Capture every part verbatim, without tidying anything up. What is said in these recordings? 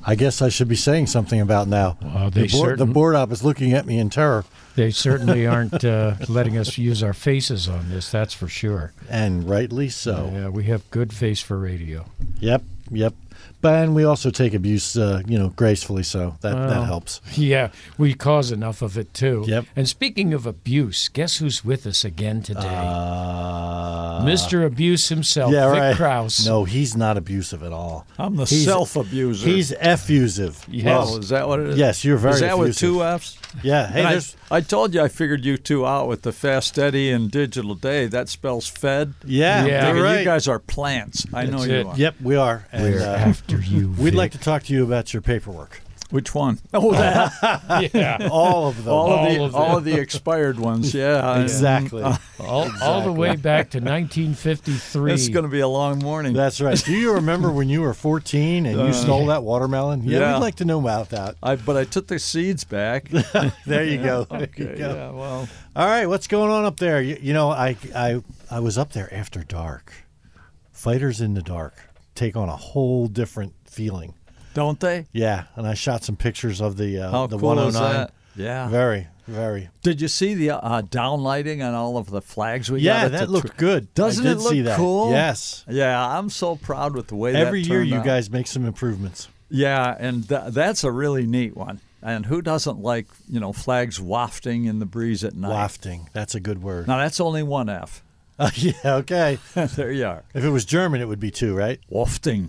I guess I should be saying something about now. Well, they the, board, certain, the board op is looking at me in terror. They certainly aren't uh, letting us use our faces on this, that's for sure. And rightly so. Yeah, we have good face for radio. Yep, yep. But and we also take abuse, uh, you know, gracefully, so that, Well, that helps. Yeah, we cause enough of it, too. Yep. And speaking of abuse, guess who's with us again today? Uh, Mister Abuse himself, yeah, Vic right. Krause. No, he's not abusive at all. I'm the He's- self-abuser. He's effusive. Yes. Oh, is that what it is? Yes, you're very Is that with effusive. two F's? Yeah. Hey, And there's I, I told you I figured you two out with the Fast Eddie and Digital Day. That spells fed. yeah, Yeah. you're Figure right. You guys are plants. I know That's you it. are. Yep, we are. And, We're uh, after you, we'd Vic. like to talk to you about your paperwork. Which one? Oh, that. Yeah. All of them. all, All of the of them. all of the expired ones. Yeah. Exactly. Uh, All, all the way back to nineteen fifty-three. It's going to be a long morning. That's right. Do you remember when you were fourteen and you Uh, stole that watermelon? Yeah, yeah. we'd like to know about that. I, but I took the seeds back. There you go. There Okay, you go. yeah, well, All right, what's going on up there? You, you know, I, I I was up there after dark. Fighters in the dark take on a whole different feeling. don't they? Yeah, and I shot some pictures of the uh, How the cool one oh is nine. that? Yeah. Very, very. Did you see the uh, downlighting on all of the flags we got? Yeah, at that the looked tr- good. Doesn't I it did look see that. cool? Yes. Yeah, I'm so proud with the way Every that year turned you out. guys make some improvements. Yeah, and th- that's a really neat one. And who doesn't like, you know, flags wafting in the breeze at night? Wafting. That's a good word. Now, that's only one F. Uh, yeah, okay. There you are. If it was German, it would be two, right? Wafting.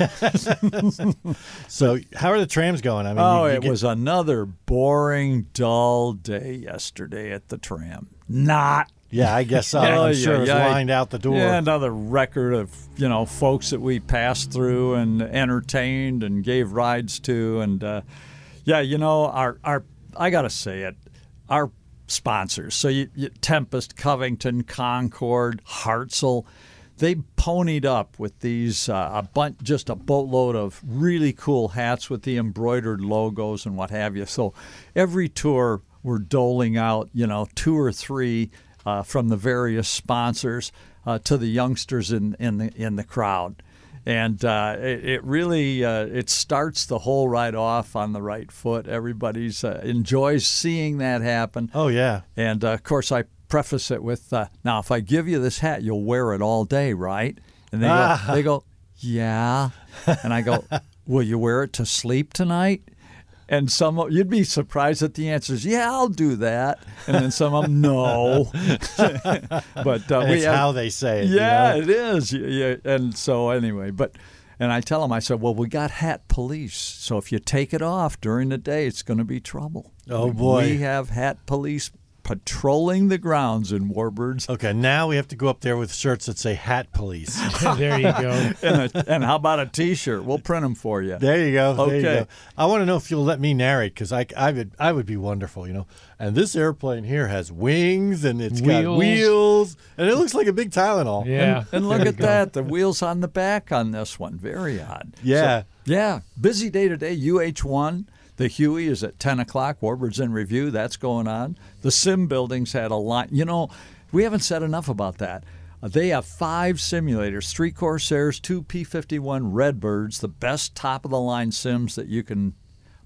So, how are the trams going? I mean, Oh, you- you it get- was another boring, dull day yesterday at the tram. Not. Yeah, I guess so. Oh, I'm sure yeah, it was yeah. lined out the door. Yeah, another record of, you know, folks that we passed through and entertained and gave rides to. And, uh, yeah, you know, our, our I got to say it, our sponsors, so you, you, Tempest, Covington, Concord, Hartzell, they ponied up with these, uh, a bunch, just a boatload of really cool hats with the embroidered logos and what have you. So every tour we're doling out, you know, two or three uh, from the various sponsors uh, to the youngsters in, in the in the crowd. And uh, it, it really uh, it starts the whole ride off on the right foot. Everybody's uh, enjoys seeing that happen. Oh, yeah. And uh, of course, I preface it with, uh, "Now, if I give you this hat, you'll wear it all day, right?" And they go, "They go, yeah." And I go, "Will you wear it to sleep tonight?" And some of, you'd be surprised at the answers. Yeah, I'll do that. And then some of them, no. But uh, And we it's have, how they say it. yeah, you know? it is. Yeah, yeah. And so anyway, but and I tell them, I said, well, we got hat police. So if you take it off during the day, it's going to be trouble. Oh, boy. We have hat police patrolling the grounds in Warbirds. Okay, now we have to go up there with shirts that say "Hat Police." There you go. and, a, and how about a T-shirt? We'll print them for you. There you go. There you Okay. go. I want to know if you'll let me narrate because I, I would I would be wonderful, you know. And this airplane here has wings and it's got Wheels. wheels and it looks like a big Tylenol. Yeah. And look There at you go. that, the wheels on the back on this one. Very odd. Yeah. So, yeah. Busy day today. U H one. The Huey is at ten o'clock. Warbirds in Review. That's going on. The Sim Buildings had a line. You know, we haven't said enough about that. Uh, they have five simulators, three Corsairs, two P fifty-one Redbirds, the best top-of-the-line sims that you can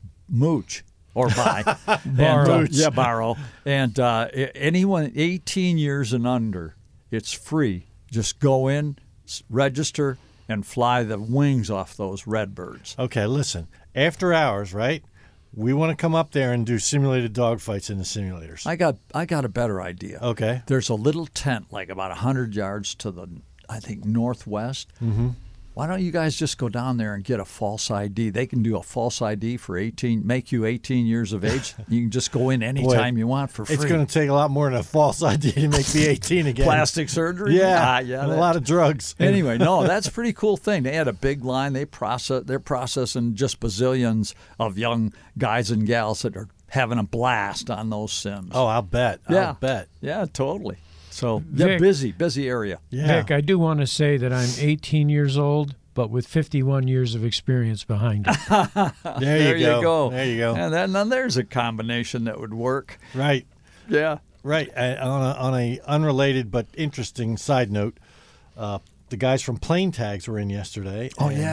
mooch or buy. Borrow. And, uh, yeah, borrow. And uh, anyone eighteen years and under, it's free. Just go in, s- register, and fly the wings off those Redbirds. Okay, listen. After hours, right? We want to come up there and do simulated dogfights in the simulators. I got I got a better idea. Okay. There's a little tent like about one hundred yards to the, I think, northwest. Mm-hmm. Why don't you guys just go down there and get a false I D? They can do a false I D for eighteen, make you eighteen years of age. You can just go in anytime Boy, you want for free. It's going to take a lot more than a false I D to make me eighteen again. Plastic surgery? Yeah. Ah, yeah. and a that- lot of drugs. Anyway, no, that's a pretty cool thing. They had a big line. They process. They're processing just bazillions of young guys and gals that are having a blast on those sims. Oh, I'll bet. yeah, I'll bet. Yeah, totally. So yeah, Vic- busy, busy area. Yeah. Vic, I do want to say that I'm eighteen years old, but with fifty-one years of experience behind it. There, There you, go. you go. There you go. And then now there's a combination that would work. Right. Yeah. Right. Uh, on a, on a unrelated but interesting side note, uh, the guys from Plane Tags were in yesterday. Oh, and yeah.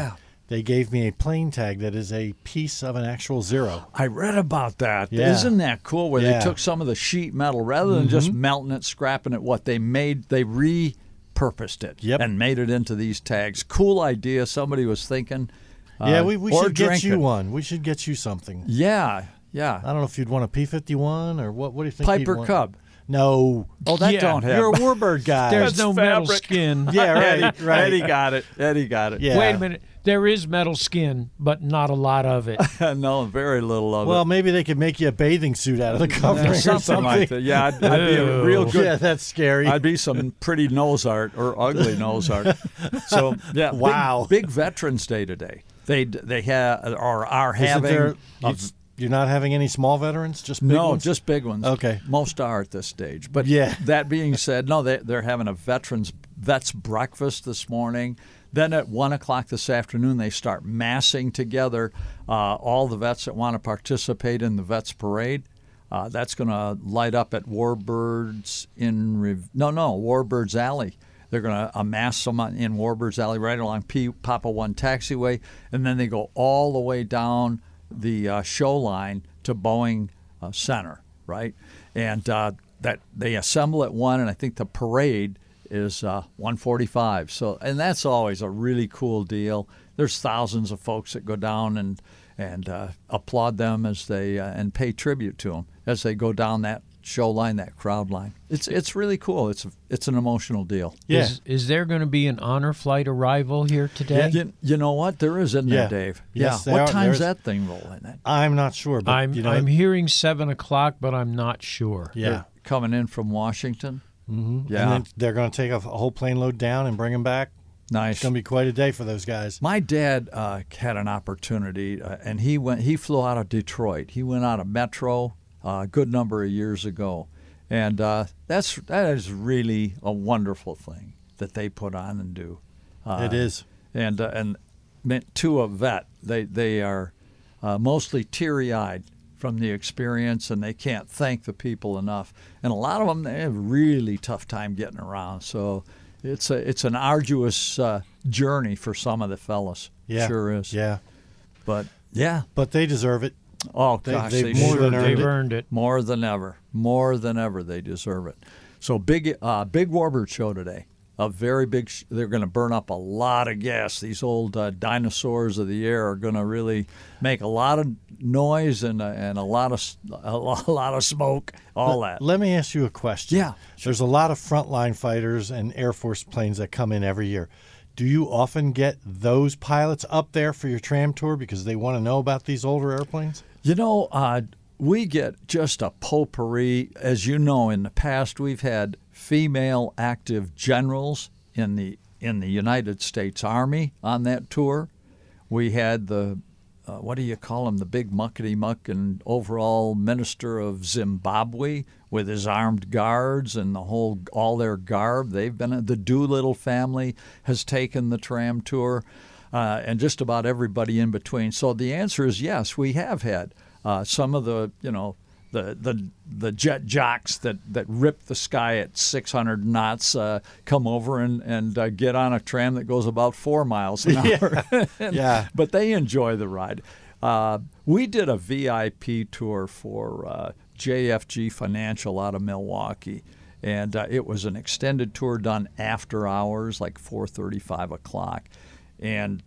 they gave me a plane tag that is a piece of an actual zero. I read about that. Yeah. Isn't that cool? Where Yeah. they took some of the sheet metal rather than Mm-hmm. just melting it, scrapping it. What they made, they repurposed it Yep. and made it into these tags. Cool idea. Somebody was thinking. Yeah, uh, we, we or should get drinking. you one. We should get you something. Yeah, yeah. I don't know if you'd want a P fifty-one or what. What do you think? Piper you'd want? Cub. No. Oh, that Yeah, don't have. You're a Warbird guy. There's That's no metal fabric. skin. Yeah, right, Eddie, right. Eddie got it. Eddie got it. Yeah. Wait a minute. There is metal skin, but not a lot of it. no, very little of Well, it. maybe they could make you a bathing suit out of the covering or something, something. like that. Yeah, I'd, I'd be a real Ew. good. Yeah, that's scary. I'd be some pretty nose art or ugly nose art. So yeah, big- Wow. Big, Veterans Day today. They they have or are Isn't having. there, a- you, you're not having any small veterans, just big no, ones? just big ones. Okay. Most are at this stage. But Yeah. that being said, no, they, they're having a veterans vets breakfast this morning. Then at one o'clock this afternoon, they start massing together uh, all the vets that want to participate in the Vets Parade. Uh, that's going to light up at Warbirds in Rev- no no Warbirds Alley. They're going to amass some in Warbirds Alley right along P- Papa One Taxiway, and then they go all the way down the uh, show line to Boeing uh, Center, right? And uh, that they assemble at one, and I think the parade is uh, one forty-five. So, and that's always a really cool deal. There's thousands of folks that go down and and uh, applaud them as they uh, and pay tribute to them as they go down that show line, that crowd line. It's it's really cool. It's it's an emotional deal. Yeah. Is, is there going to be an honor flight arrival here today? You, you know what? There is, isn't Yeah. there, Dave? Yes, yeah. there What are. time's There's- that thing rolling at? I'm not sure, but I'm you know, I'm hearing seven o'clock, but I'm not sure. yeah. They're coming in from Washington. Mm-hmm. Yeah. And then they're going to take a, a whole plane load down and bring them back. Nice. It's going to be quite a day for those guys. My dad uh, had an opportunity, uh, and he went. He flew out of Detroit. He went out of Metro uh, a good number of years ago, and uh, that's that is really a wonderful thing that they put on and do. Uh, It is. and uh, and meant to a vet, they they are uh, mostly teary-eyed from the experience, and they can't thank the people enough. And a lot of them, they have a really tough time getting around. So it's a it's an arduous uh, journey for some of the fellas. Yeah. Sure is. Yeah. But yeah. But they deserve it. Oh They- gosh, they've they more sure than do. earned They've it. earned it. More than ever. More than ever, they deserve it. So big, uh, big Warbird show today. A very big. Sh- they're going to burn up a lot of gas. These old uh, dinosaurs of the air are going to really make a lot of noise and uh, and a lot of s- a lot, a lot of smoke. All that. Let me ask you a question. Yeah, There's a lot of frontline fighters and Air Force planes that come in every year. Do you often get those pilots up there for your tram tour because they want to know about these older airplanes? You know, uh, we get just a potpourri. As you know, in the past, we've had female active generals in the in the United States Army on that tour. We had the uh, what do you call him? The big muckety muck and overall minister of Zimbabwe with his armed guards and the whole all their garb. They've been the Doolittle family has taken the tram tour, uh, and just about everybody in between. So the answer is yes, we have had uh, some of the you know. The, the the jet jocks that, that rip the sky at six hundred knots uh, come over and, and uh, get on a tram that goes about four miles an hour. And- Yeah. But they enjoy the ride. Uh, we did a V I P tour for uh, J F G Financial out of Milwaukee. And uh, it was an extended tour done after hours, like four thirty, five o'clock. And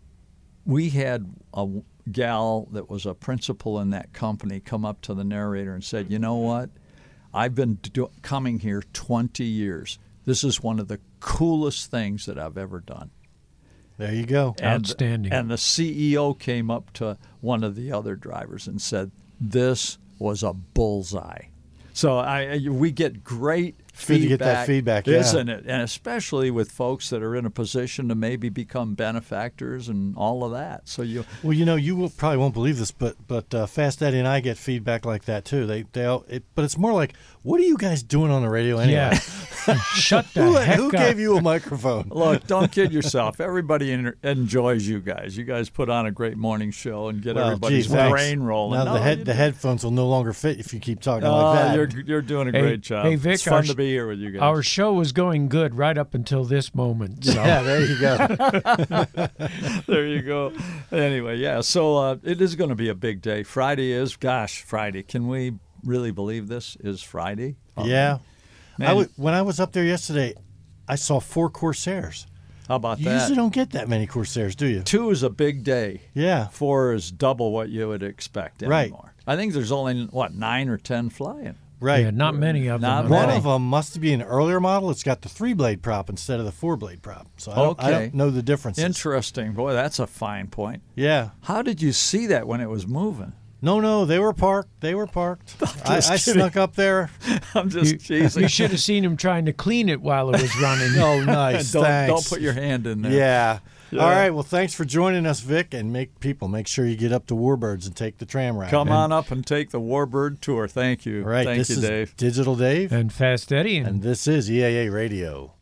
we had a gal that was a principal in that company come up to the narrator and said, you know what? I've been do- coming here twenty years. This is one of the coolest things that I've ever done. There you go. And, Outstanding. And the C E O came up to one of the other drivers and said, this was a bullseye. So I, I- we get great It's good to get feedback, that feedback, yeah. isn't it? And especially with folks that are in a position to maybe become benefactors and all of that. So you, Well, you know, you will, probably won't believe this, but but uh, Fast Eddie and I get feedback like that too. They they all, it, but it's more like, what are you guys doing on the radio anyway? Yeah. Shut the Who, heck who up. gave you a microphone? look, don't kid yourself. Everybody en- enjoys you guys. You guys put on a great morning show and get Well, everybody's gee, thanks. brain rolling. Now No, the head you the do. headphones will no longer fit if you keep talking Oh, like that. you're you're doing a Hey- great job. hey, Vic, it's fun our- to be be here with you guys. Our show was going good right up until this moment. So. Yeah, there you go. There you go. Anyway, yeah, so uh, it is going to be a big day. Friday is, gosh, Friday. Can we really believe this is Friday? Yeah. Man, I w- when I was up there yesterday, I saw four Corsairs. how about You that? usually don't get that many Corsairs, do you? Two is a big day. Yeah. Four is double what you would expect Right. anymore. I think there's only, what, nine or ten flying? Right. Yeah, not many of them. Not at One all. of them must be an earlier model. It's got the three-blade prop instead of the four-blade prop. So I don't, I Okay. don't know the differences. Interesting. Boy, that's a fine point. Yeah. How did you see that when it was moving? No, no, they were parked. They were parked. I, just I kidding. snuck up there. I'm just You, teasing. you should have seen him trying to clean it while it was running. Oh, nice. don't, Thanks. don't put your hand in there. Yeah. Yeah. All right. Well, thanks for joining us, Vic. And make people make sure you get up to Warbirds and take the tram ride. Come And- on up and take the Warbird tour. Thank you. All right. Thank this you, is Dave. Digital Dave. And Fast Eddie. And And this is E A A Radio.